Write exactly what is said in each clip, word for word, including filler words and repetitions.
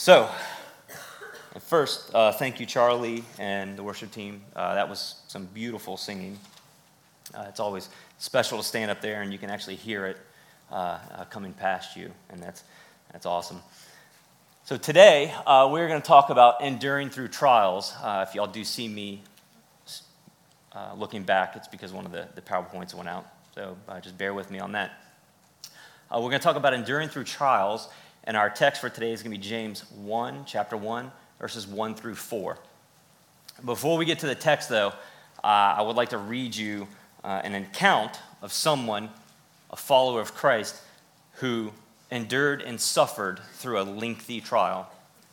So, first, uh, thank you, Charlie and the worship team. Uh, that was some beautiful singing. Uh, it's always special to stand up there and you can actually hear it uh, uh, coming past you, and that's that's awesome. So today, uh, we're going to talk about enduring through trials. Uh, if y'all do see me uh, looking back, it's because one of the, the PowerPoints went out, so uh, just bear with me on that. Uh, we're going to talk about enduring through trials, and our text for today is going to be James one, chapter one, verses one through four. Before we get to the text, though, uh, I would like to read you uh, an account of someone, a follower of Christ, who endured and suffered through a lengthy trial.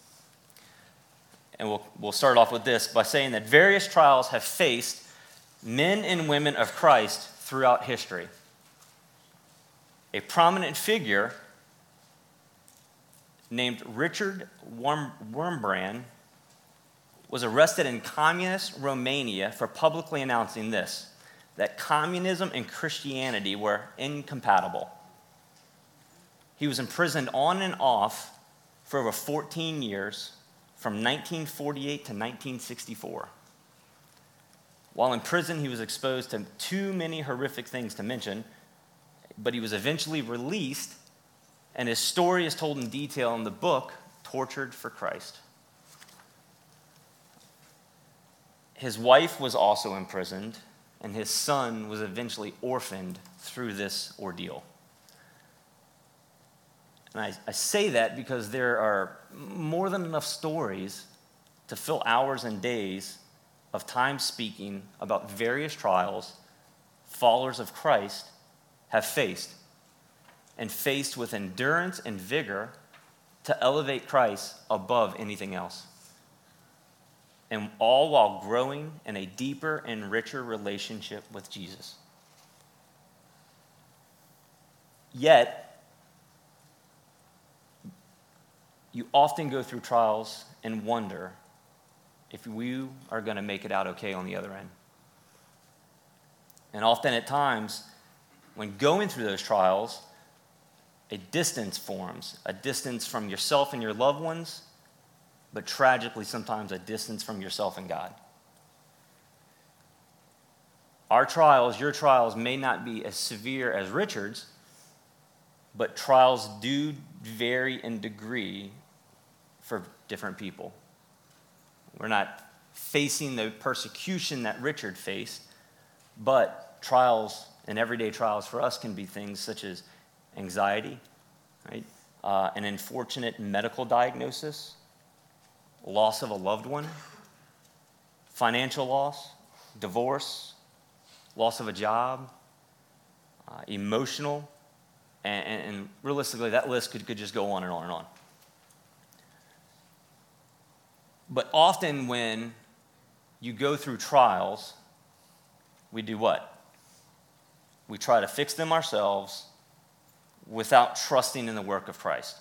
And we'll, we'll start off with this by saying that various trials have faced men and women of Christ throughout history. A prominent figure named Richard Worm, Wurmbrand was arrested in communist Romania for publicly announcing this, that communism and Christianity were incompatible. He was imprisoned on and off for over fourteen years, from nineteen forty-eight to nineteen sixty-four. While in prison, he was exposed to too many horrific things to mention, but he was eventually released, and his story is told in detail in the book, Tortured for Christ. His wife was also imprisoned, and his son was eventually orphaned through this ordeal. And I, I say that because there are more than enough stories to fill hours and days of time speaking about various trials followers of Christ have faced, and faced with endurance and vigor to elevate Christ above anything else. And all while growing in a deeper and richer relationship with Jesus. Yet, you often go through trials and wonder if we are going to make it out okay on the other end. And often at times, when going through those trials, a distance forms, a distance from yourself and your loved ones, but tragically sometimes a distance from yourself and God. Our trials, your trials, may not be as severe as Richard's, but trials do vary in degree for different people. We're not facing the persecution that Richard faced, but trials and everyday trials for us can be things such as anxiety, right? Uh, an unfortunate medical diagnosis, loss of a loved one, financial loss, divorce, loss of a job, uh, emotional, and, and, and realistically, that list could, could just go on and on and on. But often when you go through trials, we do what? We try to fix them ourselves without trusting in the work of Christ.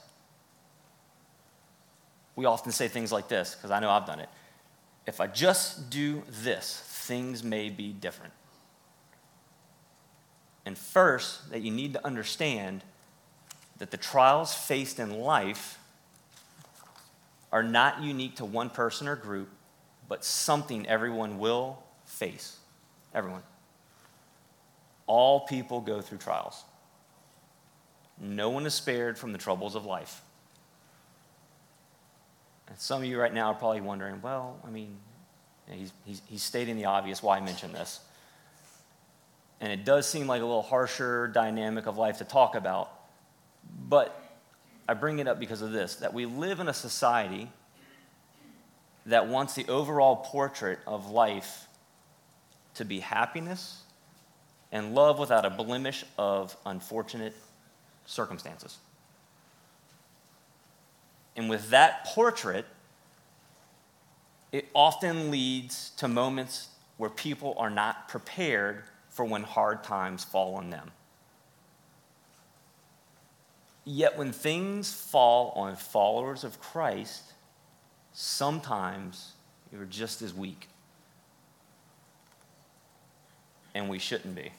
We often say things like this, because I know I've done it. If I just do this, things may be different. And first, that you need to understand that the trials faced in life are not unique to one person or group, but something everyone will face. Everyone. All people go through trials. No one is spared from the troubles of life. And some of you right now are probably wondering, well, I mean, he's, he's, he's stating the obvious, why mention this? And it does seem like a little harsher dynamic of life to talk about, but I bring it up because of this, that we live in a society that wants the overall portrait of life to be happiness and love without a blemish of unfortunate circumstances. And with that portrait, it often leads to moments where people are not prepared for when hard times fall on them. Yet when things fall on followers of Christ, sometimes you're just as weak. And we shouldn't be.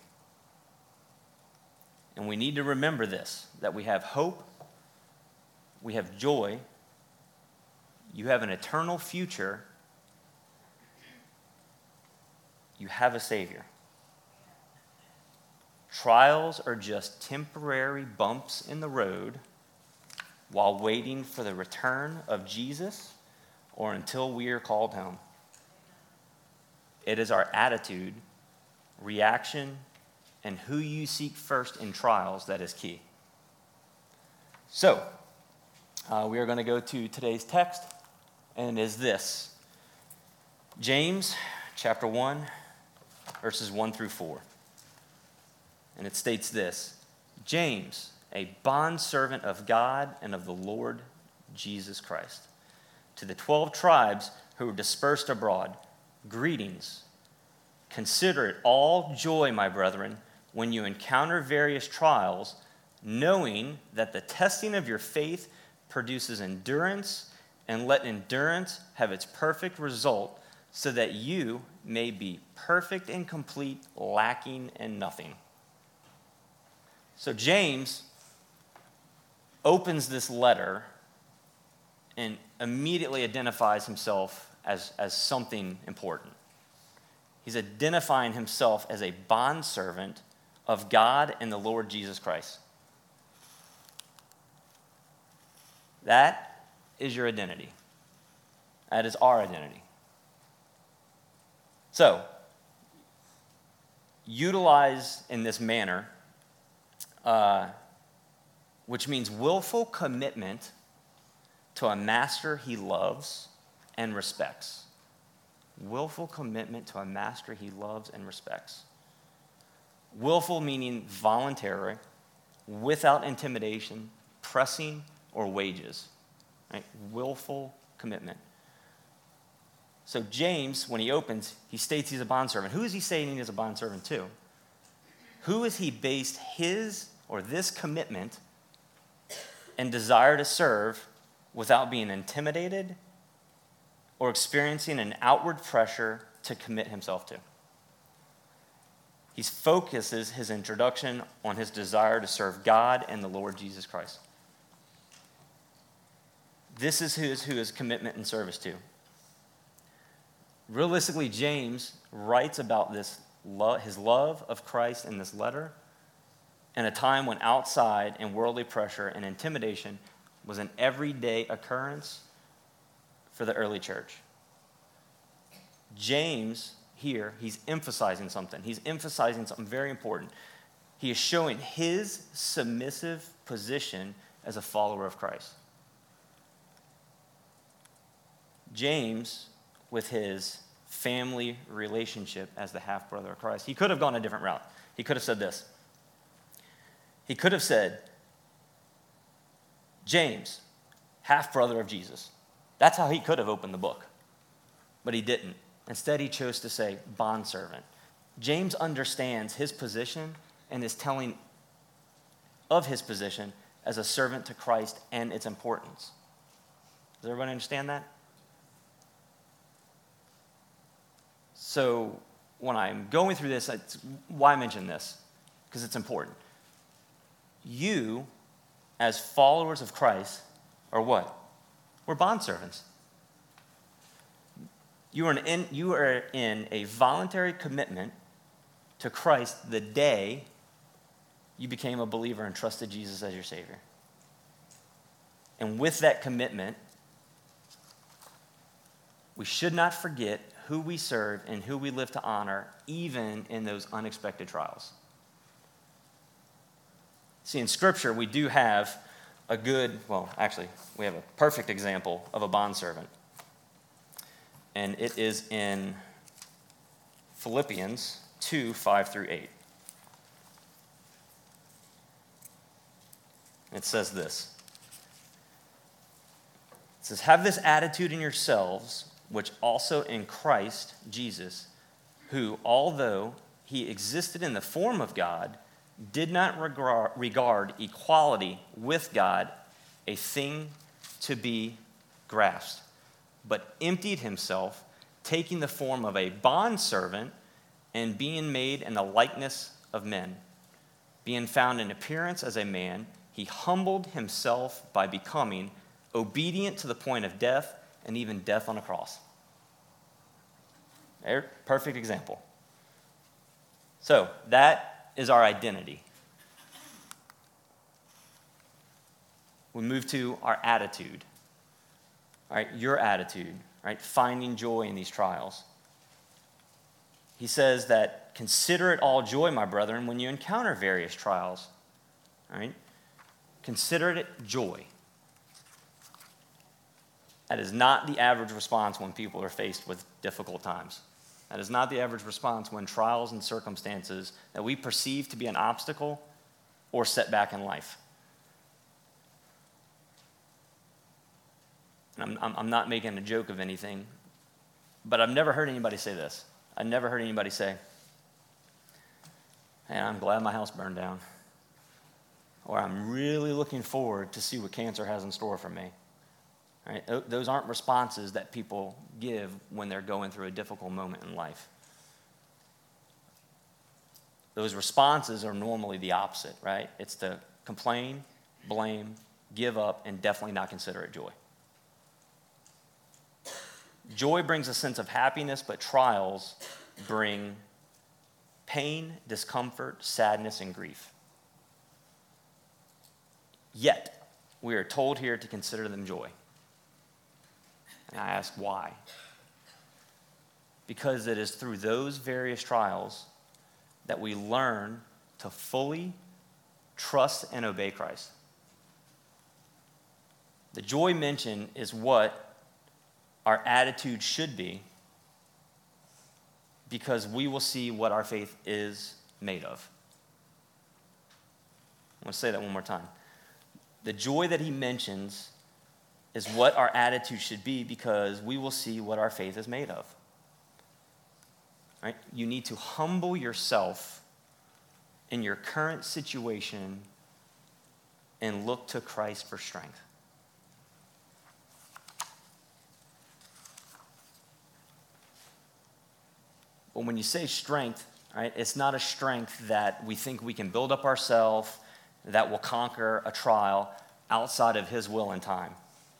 And we need to remember this, that we have hope, we have joy, You have an eternal future. You have a Savior. Trials are just temporary bumps in the road while waiting for the return of Jesus or until we are called home. It is our attitude, reaction, and who you seek first in trials that is key. So, uh, we are going to go to today's text, and it is this. James chapter one, verses one through four. And it states this: James, a bondservant of God and of the Lord Jesus Christ, to the twelve tribes who were dispersed abroad, greetings. Consider it all joy, my brethren, when you encounter various trials, knowing that the testing of your faith produces endurance, and let endurance have its perfect result, so that you may be perfect and complete, lacking in nothing. So James opens this letter and immediately identifies himself as, as something important. He's identifying himself as a bondservant of God and the Lord Jesus Christ. That is your identity. That is our identity. So, utilize in this manner, uh, which means willful commitment to a master he loves and respects. Willful commitment to a master he loves and respects. Willful meaning voluntary, without intimidation, pressing, or wages. Right? Willful commitment. So James, when he opens, he states he's a bondservant. Who is he saying he's a bondservant to? Who has he based his or this commitment and desire to serve without being intimidated or experiencing an outward pressure to commit himself to? He focuses his introduction on his desire to serve God and the Lord Jesus Christ. This is who is who his commitment and service to. Realistically, James writes about this love, his love of Christ in this letter in a time when outside and worldly pressure and intimidation was an everyday occurrence for the early church. James here, he's emphasizing something. He's emphasizing something very important. He is showing his submissive position as a follower of Christ. James, with his family relationship as the half-brother of Christ, he could have gone a different route. He could have said this. He could have said, James, half-brother of Jesus. That's how he could have opened the book. But he didn't. Instead, he chose to say bondservant. James understands his position and is telling of his position as a servant to Christ and its importance. Does everyone understand that? So when I'm going through this, it's why I mention this, because it's important. You, as followers of Christ, are what? We're bondservants. You are, in, you are in a voluntary commitment to Christ the day you became a believer and trusted Jesus as your Savior. And with that commitment, we should not forget who we serve and who we live to honor, even in those unexpected trials. See, in Scripture, we do have a good, well, actually, we have a perfect example of a bondservant. And it is in Philippians two, five through eight. It says this. It says, have this attitude in yourselves, which also in Christ Jesus, who, although he existed in the form of God, did not regard, regard equality with God a thing to be grasped, but emptied himself, taking the form of a bondservant and being made in the likeness of men. Being found in appearance as a man, he humbled himself by becoming obedient to the point of death, and even death on a cross. There, perfect example. So that is our identity. We move to our attitude. All right, your attitude, right? Finding joy in these trials. He says that consider it all joy, my brethren, when you encounter various trials. All right? Consider it joy. That is not the average response when people are faced with difficult times. That is not the average response when trials and circumstances that we perceive to be an obstacle or setback in life. And I'm, I'm not making a joke of anything, but I've never heard anybody say this. I've never heard anybody say, hey, I'm glad my house burned down. Or I'm really looking forward to see what cancer has in store for me. Right? Those aren't responses that people give when they're going through a difficult moment in life. Those responses are normally the opposite, right? It's to complain, blame, give up, and definitely not consider it joy. Joy brings a sense of happiness, but trials bring pain, discomfort, sadness, and grief. Yet, we are told here to consider them joy. And I ask why? Because it is through those various trials that we learn to fully trust and obey Christ. The joy mentioned is what our attitude should be, because we will see what our faith is made of. I'm going to say that one more time. The joy that he mentions is what our attitude should be, because we will see what our faith is made of. Right? You need to humble yourself in your current situation and look to Christ for strength. But when you say strength, right, it's not a strength that we think we can build up ourselves, that will conquer a trial outside of his will and time.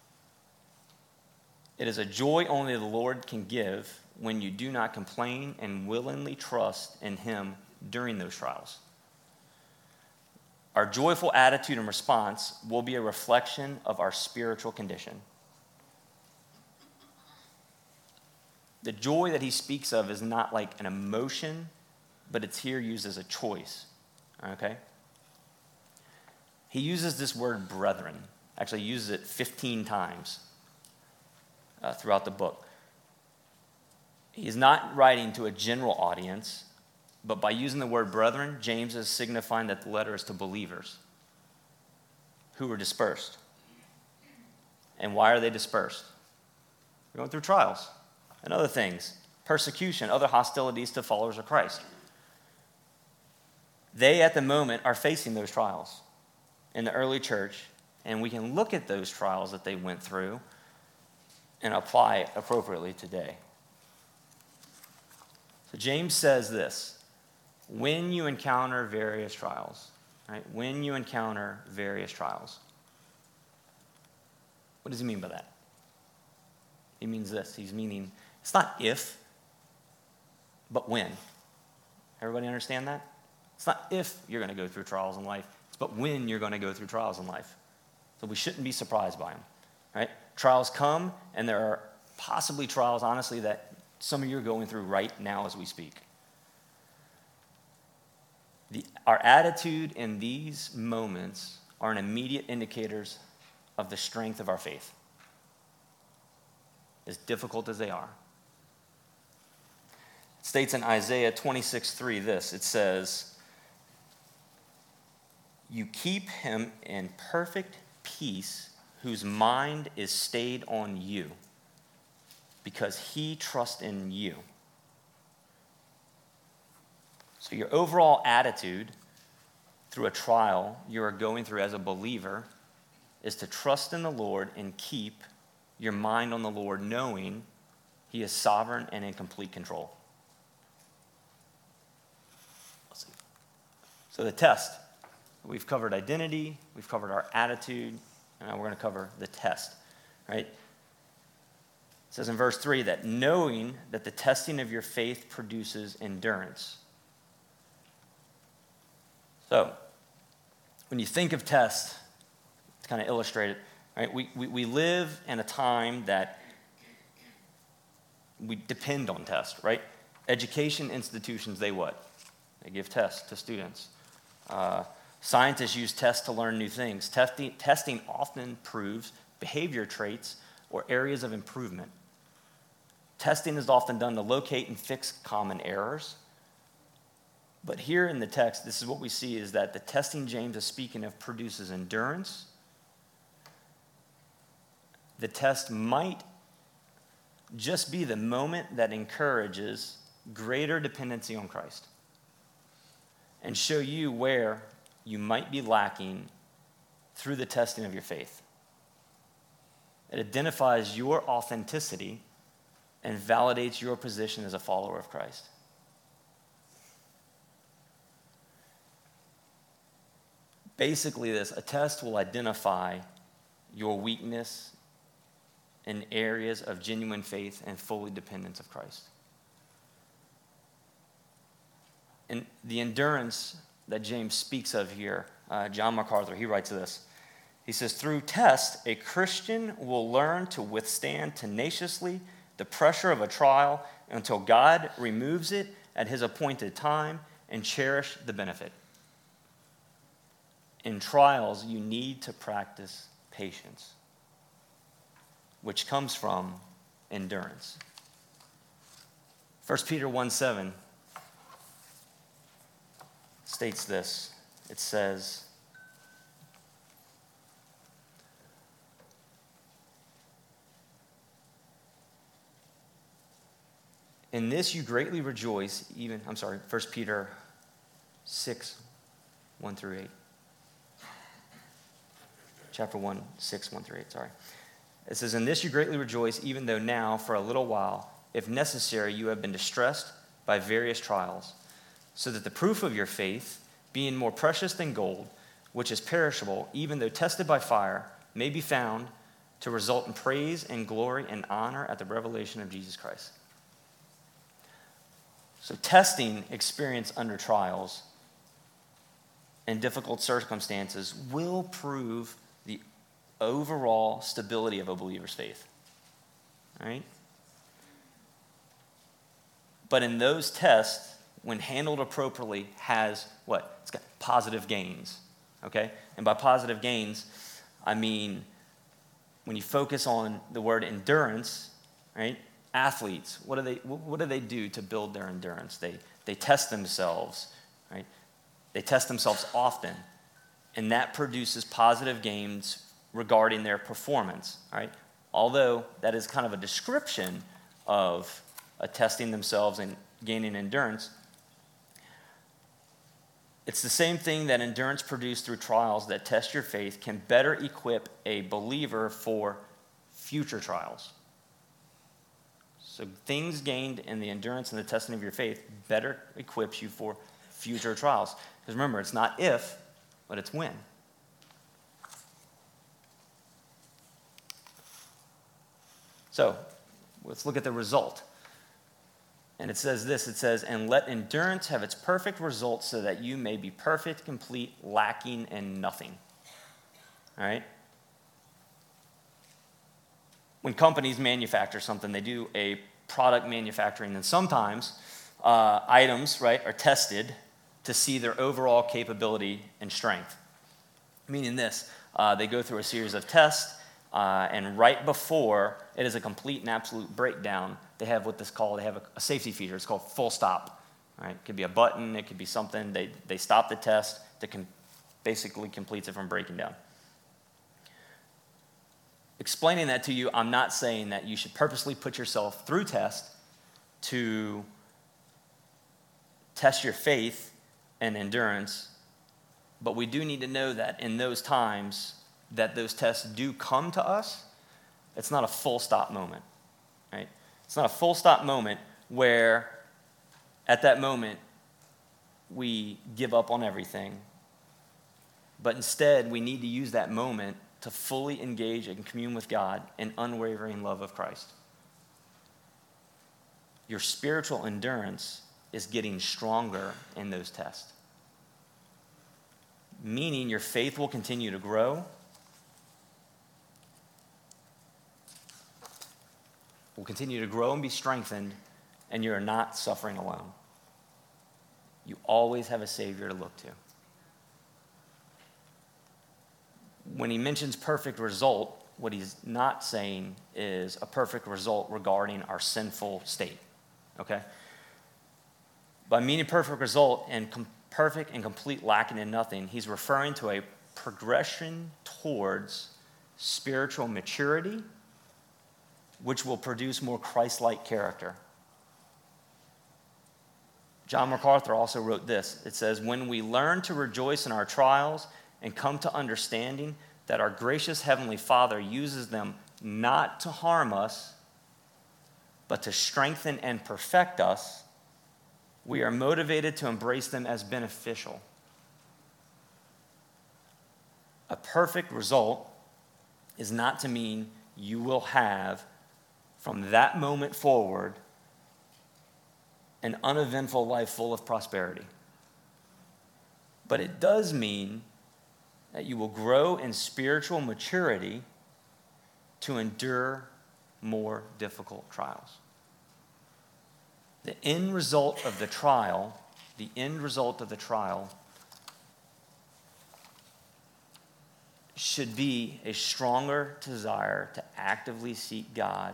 It is a joy only the Lord can give when you do not complain and willingly trust in him during those trials. Our joyful attitude and response will be a reflection of our spiritual condition. The joy that he speaks of is not like an emotion, but it's here used as a choice, okay? He uses this word brethren, actually uses it fifteen times uh, throughout the book. He's not writing to a general audience, but by using the word brethren, James is signifying that the letter is to believers who were dispersed. And why are they dispersed? They're going through trials and other things, persecution, other hostilities to followers of Christ. They, at the moment, are facing those trials in the early church, and we can look at those trials that they went through and apply it appropriately today. So James says this: when you encounter various trials, right? When you encounter various trials. What does he mean by that? He means this. He's meaning, it's not if, but when. Everybody understand that? It's not if you're going to go through trials in life, it's but when you're going to go through trials in life. So we shouldn't be surprised by them, right? Trials come, and there are possibly trials, honestly, that some of you are going through right now as we speak. The, our attitude in these moments are an immediate indicators of the strength of our faith, as difficult as they are. It states in Isaiah twenty-six three this, it says, you keep him in perfect peace whose mind is stayed on you, because he trusts in you. So your overall attitude through a trial you are going through as a believer is to trust in the Lord and keep your mind on the Lord, knowing he is sovereign and in complete control. Let's see. So the test. We've covered identity, we've covered our attitude, and now we're going to cover the test, right? It says in verse three that knowing that the testing of your faith produces endurance. So, when you think of tests, to kind of illustrate it, right, we, we, we live in a time that we depend on tests, right? Education institutions, they what? They give tests to students. Uh, scientists use tests to learn new things. Testing, testing often proves behavior traits or areas of improvement. Testing is often done to locate and fix common errors. But here in the text, this is what we see is that the testing James is speaking of produces endurance. The test might just be the moment that encourages greater dependency on Christ and show you where you might be lacking through the testing of your faith. It identifies your authenticity and validates your position as a follower of Christ. Basically this, a test will identify your weakness in areas of genuine faith and fully dependence of Christ. And the endurance that James speaks of here, uh, John MacArthur, he writes this. He says, through test, a Christian will learn to withstand tenaciously the pressure of a trial until God removes it at his appointed time and cherish the benefit. In trials, you need to practice patience, which comes from endurance. First Peter one seven states this. It says, in this you greatly rejoice, even, I'm sorry, First Peter six, one through eight. Chapter one, six, one through eight, sorry. It says, in this you greatly rejoice, even though now, for a little while, if necessary, you have been distressed by various trials, so that the proof of your faith, being more precious than gold, which is perishable, even though tested by fire, may be found to result in praise and glory and honor at the revelation of Jesus Christ. So testing experienced under trials and difficult circumstances will prove the overall stability of a believer's faith. All right? But in those tests, when handled appropriately, has what? It's got positive gains. Okay? And by positive gains, I mean when you focus on the word endurance, right? Athletes, what do they what do they do to build their endurance? They they test themselves, right? They test themselves often, and that produces positive gains regarding their performance, right? Although that is kind of a description of uh, testing themselves and gaining endurance, it's the same thing that endurance produced through trials that test your faith can better equip a believer for future trials. So things gained in the endurance and the testing of your faith better equips you for future trials. Because remember, it's not if, but it's when. So let's look at the result. And it says this, it says, and let endurance have its perfect result so that you may be perfect, complete, lacking in nothing. All right? When companies manufacture something, they do a product manufacturing, and sometimes uh, items, right, are tested to see their overall capability and strength. Meaning this, uh, they go through a series of tests, uh, and right before it is a complete and absolute breakdown, they have what this called, they have a, a safety feature. It's called full stop. Right? It could be a button, it could be something. They, they stop the test that can basically completes it from breaking down. Explaining that to you, I'm not saying that you should purposely put yourself through test to test your faith and endurance, but we do need to know that in those times that those tests do come to us, it's not a full stop moment, right? It's not a full stop moment where at that moment we give up on everything, but instead we need to use that moment to fully engage and commune with God in unwavering love of Christ. your spiritual endurance is getting stronger in those tests. Meaning your faith will continue to grow, will continue to grow and be strengthened, and you're not suffering alone. You always have a Savior to look to. When he mentions perfect result, what he's not saying is a perfect result regarding our sinful state, okay? By meaning perfect result and com- perfect and complete lacking in nothing, he's referring to a progression towards spiritual maturity, which will produce more Christ-like character. John MacArthur also wrote this. It says, when we learn to rejoice in our trials and come to understanding that our gracious Heavenly Father uses them not to harm us, but to strengthen and perfect us, we are motivated to embrace them as beneficial. A perfect result is not to mean you will have, from that moment forward, an uneventful life full of prosperity. But it does mean that you will grow in spiritual maturity to endure more difficult trials. The end result of the trial, the end result of the trial should be a stronger desire to actively seek God,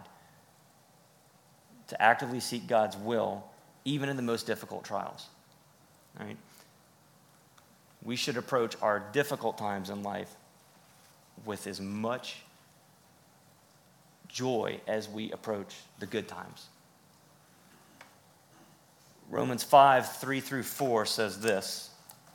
to actively seek God's will, even in the most difficult trials. All right? We should approach our difficult times in life with as much joy as we approach the good times. Romans five, three through four says this.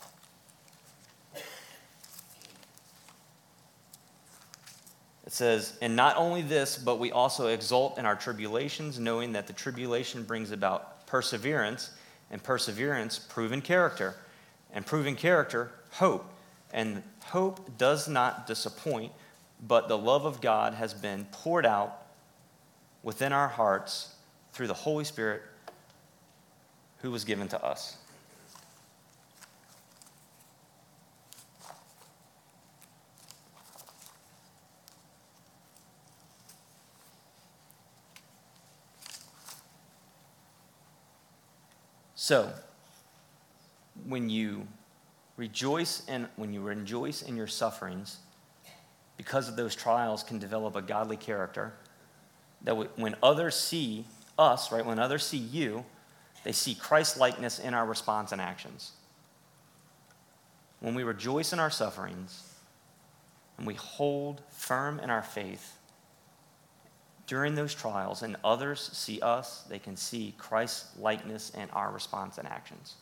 It says, and not only this, but we also exult in our tribulations, knowing that the tribulation brings about perseverance, and perseverance, proven character, and proven character, hope. And hope does not disappoint, but the love of God has been poured out within our hearts through the Holy Spirit who was given to us. So, when you rejoice in when you rejoice in your sufferings, because of those trials can develop a godly character that when others see us, right, when others see you, they see Christ-likeness in our response and actions. When we rejoice in our sufferings and we hold firm in our faith during those trials and others see us, they can see Christ-likeness in our response and actions.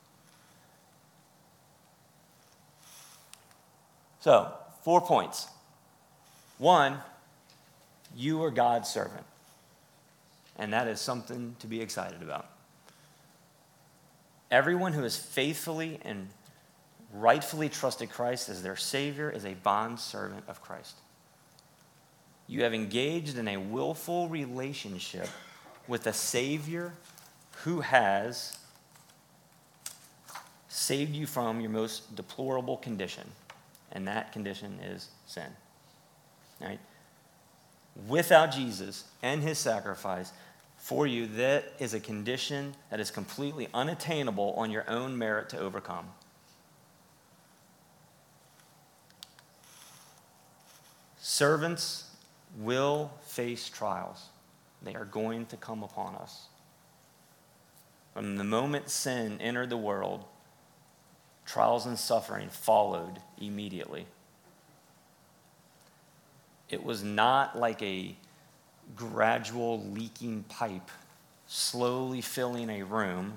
So, four points. One, you are God's servant, and that is something to be excited about. Everyone who has faithfully and rightfully trusted Christ as their Savior is a bondservant of Christ. You have engaged in a willful relationship with a Savior who has saved you from your most deplorable condition, and that condition is sin. Right? Without Jesus and his sacrifice for you, that is a condition that is completely unattainable on your own merit to overcome. Servants will face trials. They are going to come upon us. From the moment sin entered the world, trials and suffering followed immediately. It was not like a gradual leaking pipe slowly filling a room,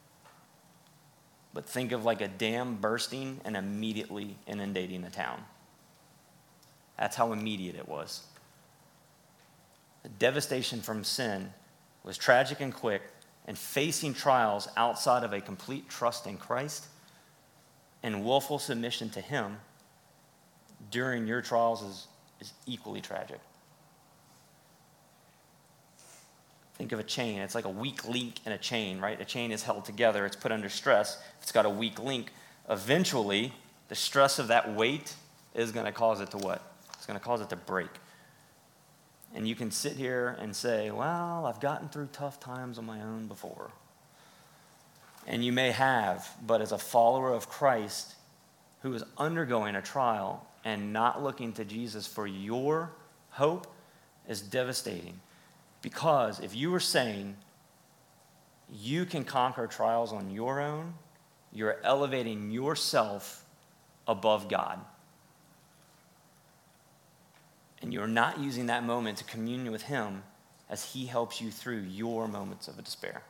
but think of like a dam bursting and immediately inundating a town. That's how immediate it was. The devastation from sin was tragic and quick, and facing trials outside of a complete trust in Christ and willful submission to him during your trials is, is equally tragic. Think of a chain. It's like a weak link in a chain, right? A chain is held together. It's put under stress. If it's got a weak link, eventually the stress of that weight is going to cause it to what? It's going to cause it to break. And you can sit here and say, well, I've gotten through tough times on my own before. And you may have, but as a follower of Christ who is undergoing a trial and not looking to Jesus for your hope is devastating. Because if you were saying you can conquer trials on your own, you're elevating yourself above God. And you're not using that moment to commune with him as he helps you through your moments of despair.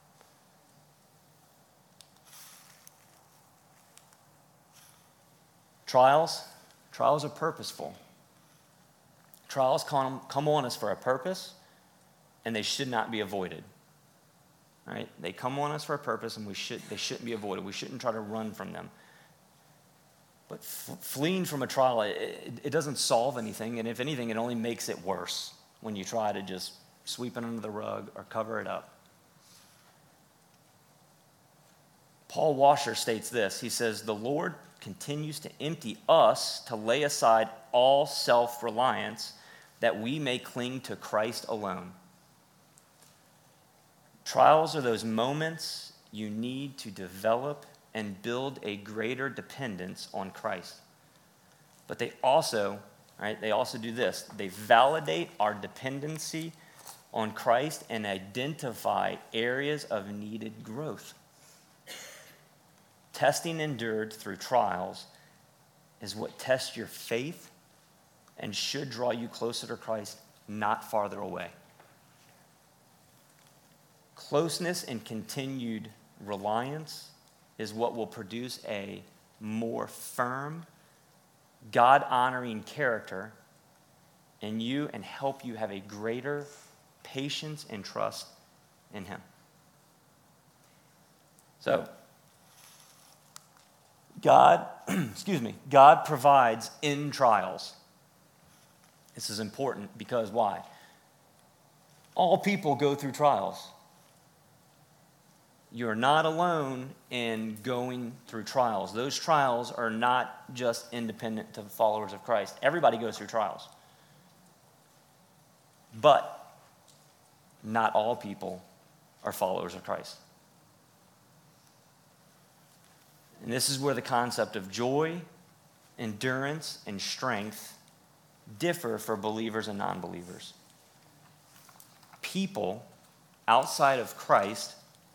Trials, trials are purposeful. Trials come, come on us for a purpose, and they should not be avoided. Right? They come on us for a purpose, and we should they shouldn't be avoided. We shouldn't try to run from them. But f- fleeing from a trial, it, it, it doesn't solve anything, and if anything, it only makes it worse when you try to just sweep it under the rug or cover it up. Paul Washer states this. He says, the Lord continues to empty us to lay aside all self-reliance that we may cling to Christ alone. Trials are those moments you need to develop and build a greater dependence on Christ. But they also, right, they also do this. They validate our dependency on Christ and identify areas of needed growth. Testing endured through trials is what tests your faith and should draw you closer to Christ, not farther away. Closeness and continued reliance is what will produce a more firm, God-honoring character in you and help you have a greater patience and trust in him. So, God, excuse me, God provides in trials. This is important because why? All people go through trials. You're not alone in going through trials. Those trials are not just independent to followers of Christ. Everybody goes through trials. But not all people are followers of Christ. And this is where the concept of joy, endurance, and strength differ for believers and non-believers. People outside of Christ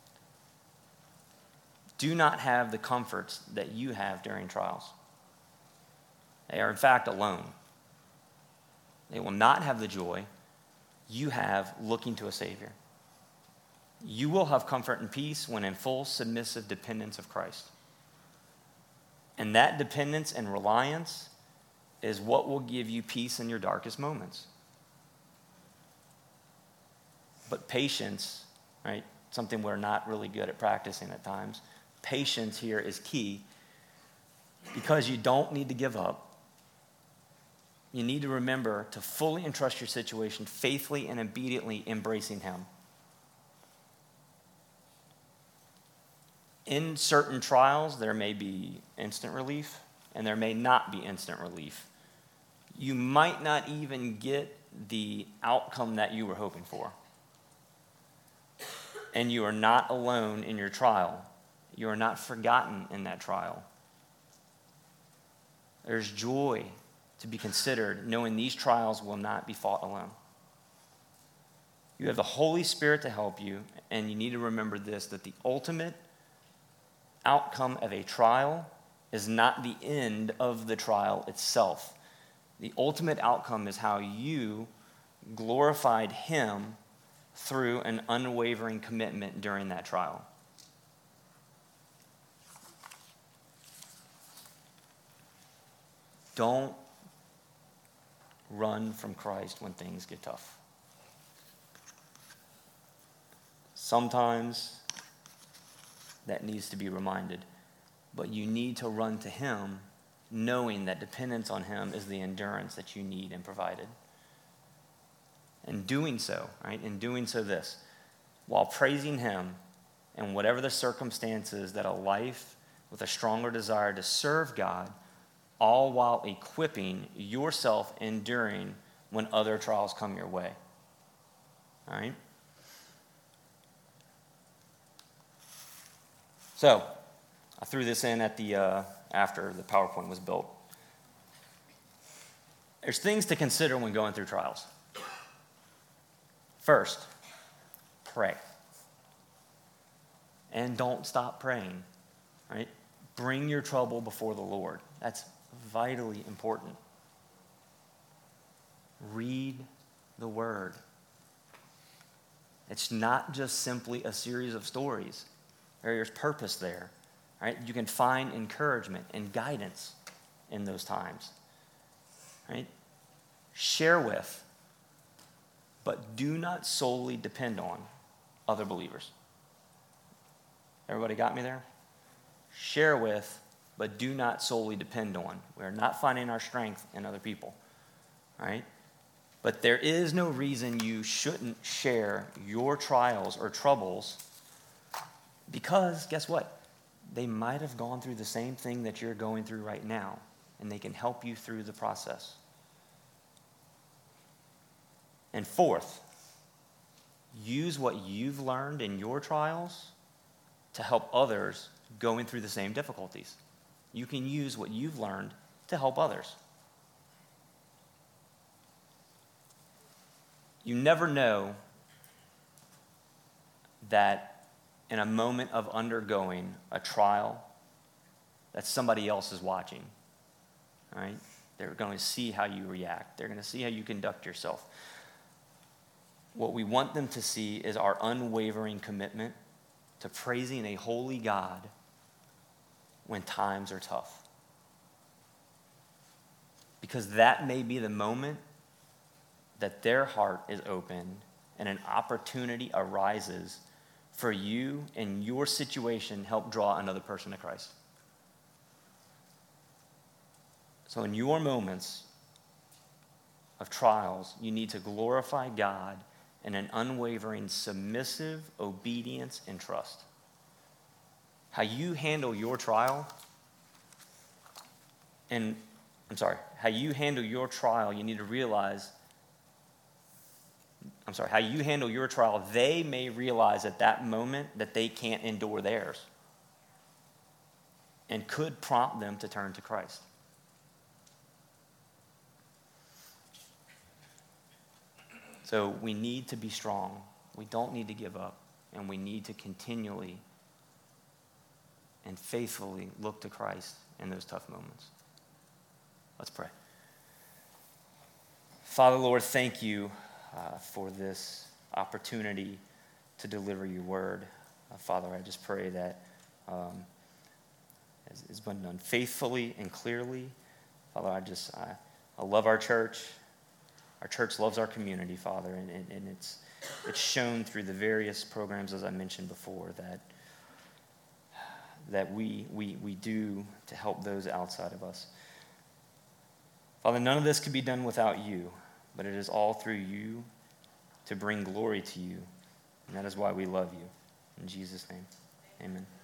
do not have the comforts that you have during trials. They are, in fact, alone. They will not have the joy you have looking to a Savior. You will have comfort and peace when in full submissive dependence of Christ. And that dependence and reliance is what will give you peace in your darkest moments. But patience, right, something we're not really good at practicing at times, patience here is key because you don't need to give up. You need to remember to fully entrust your situation faithfully and obediently embracing him. In certain trials, there may be instant relief, and there may not be instant relief. You might not even get the outcome that you were hoping for. And you are not alone in your trial. You are not forgotten in that trial. There's joy to be considered, knowing these trials will not be fought alone. You have the Holy Spirit to help you, and you need to remember this, that the ultimate outcome of a trial is not the end of the trial itself. The ultimate outcome is how you glorified him through an unwavering commitment during that trial. Don't run from Christ when things get tough. Sometimes that needs to be reminded. But you need to run to him knowing that dependence on him is the endurance that you need and provided. And doing so, right, in doing so this, while praising him and whatever the circumstances, that a life with a stronger desire to serve God, all while equipping yourself, enduring when other trials come your way. All right? So, I threw this in at the uh, after the PowerPoint was built. There's things to consider when going through trials. First, pray. And don't stop praying, right? Bring your trouble before the Lord. That's vitally important. Read the Word. It's not just simply a series of stories. There's purpose there, right? You can find encouragement and guidance in those times, right? Share with, but do not solely depend on other believers. Everybody got me there? Share with, but do not solely depend on. We're not finding our strength in other people, right? But there is no reason you shouldn't share your trials or troubles, because guess what? They might have gone through the same thing that you're going through right now, and they can help you through the process. And fourth, use what you've learned in your trials to help others going through the same difficulties. You can use what you've learned to help others. You never know that in a moment of undergoing a trial, that somebody else is watching, right? They're going to see how you react. They're going to see how you conduct yourself. What we want them to see is our unwavering commitment to praising a holy God when times are tough. Because that may be the moment that their heart is opened and an opportunity arises for you and your situation help draw another person to Christ. So in your moments of trials, you need to glorify God in an unwavering, submissive obedience and trust. How you handle your trial, and I'm sorry, how you handle your trial, you need to realize, I'm sorry, how you handle your trial, they may realize at that moment that they can't endure theirs, and could prompt them to turn to Christ. So we need to be strong. We don't need to give up. And we need to continually and faithfully look to Christ in those tough moments. Let's pray. Father, Lord, thank you uh, for this opportunity to deliver your word. Uh, Father, I just pray that um, as it's been done faithfully and clearly. Father, I just, I, I love our church. Our church loves our community, Father, and, and, and it's it's shown through the various programs, as I mentioned before, that that we we we do to help those outside of us. Father, none of this could be done without you, but it is all through you to bring glory to you, and that is why we love you. In Jesus' name, amen.